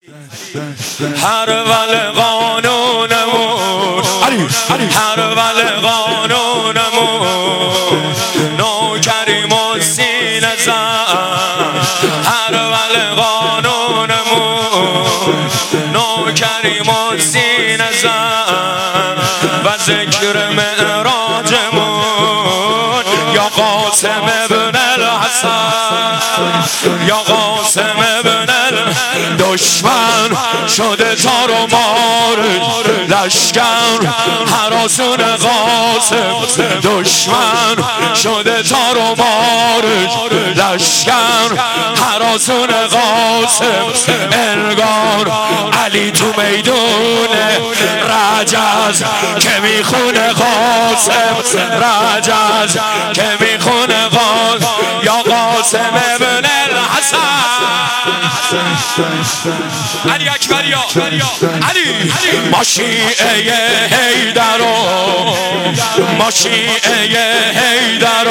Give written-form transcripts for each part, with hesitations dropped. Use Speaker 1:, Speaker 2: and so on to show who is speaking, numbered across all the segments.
Speaker 1: هر ول قانونمون هر ول قانونمون نوکریم و سینه زن هر ول قانونمون نوکریم و سینه زن و ذکر معراجمون یا قاسم ابن الحسن یا قاسم ابن دشمن شده تار و مار لشکر هراسون قاسم دشمن شده تار و مار لشکر هراسون قاسم انگار علی تو میدون رجز که میخونه قاسم رجز که میخونه قاسم یا قاسم ابن الحسن علی اکبری علی ما شیعه حیدر ما شیعه حیدر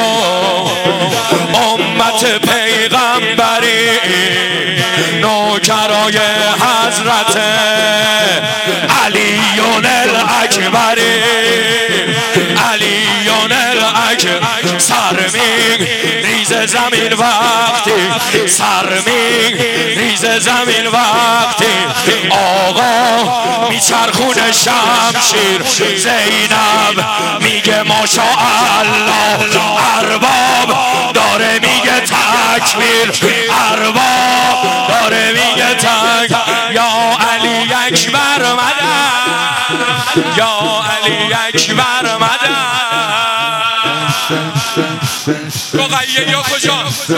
Speaker 1: امت پیغمبری نوکرای حضرت علیون الاکبری علیون الاکبر سرمین ریز زمین وقتی سرمین ریز زمین وقتی آقا میچرخونه شمشیر زینب میگه ماشاءالله ارباب داره میگه تکبیر ارباب داره میگه تکبیر یا علی اکبر مدد یا علی اکبر مدد رقیه یا کجا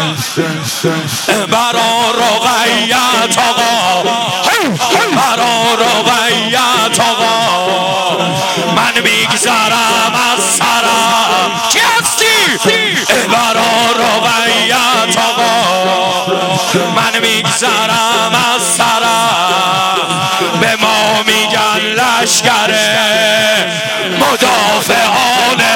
Speaker 1: برا رقیت آقا برا رقیت آقا من میگذرم از سرم کی هستی برا رقیت آقا من میگذرم از سرم به ما میگن لشکره مدافعانه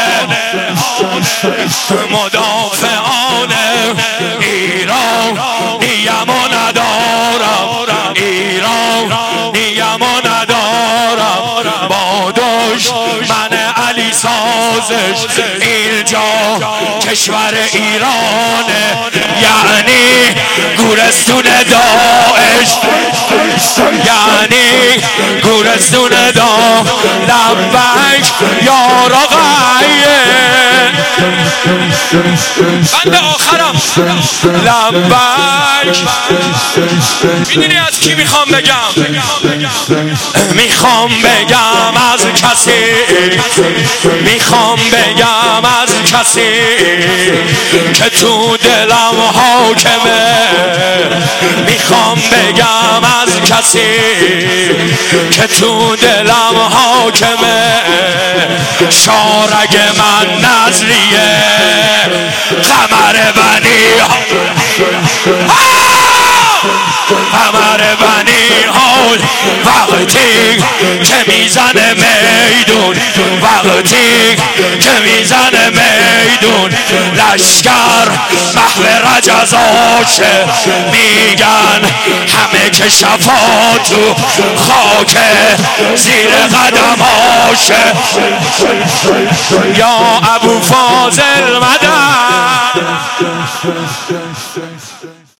Speaker 1: مدافعانه ایران نیم و ندارم ایران نیم و ندارم با دشمن علی سازش اینجا کشور ایرانه یعنی گورستون داعش یعنی گورستون داعش لبک یا رقیه بند آخرم لبک میدونی از کی میخوام بگم میخوام بگم از کسی میخوام بگم از کسی که تو دلم حاکمه میخوام بگم از کسی که تو دلم حاکمه شارگ من نظریه قمر بنی قمر بنی حال وقتی که میزنه میدون وقتی که میزنه میدون لشکر محو رجزاشه میگن همه که شفا تو خاک زیر قدماشه یا ابو فاضل مدد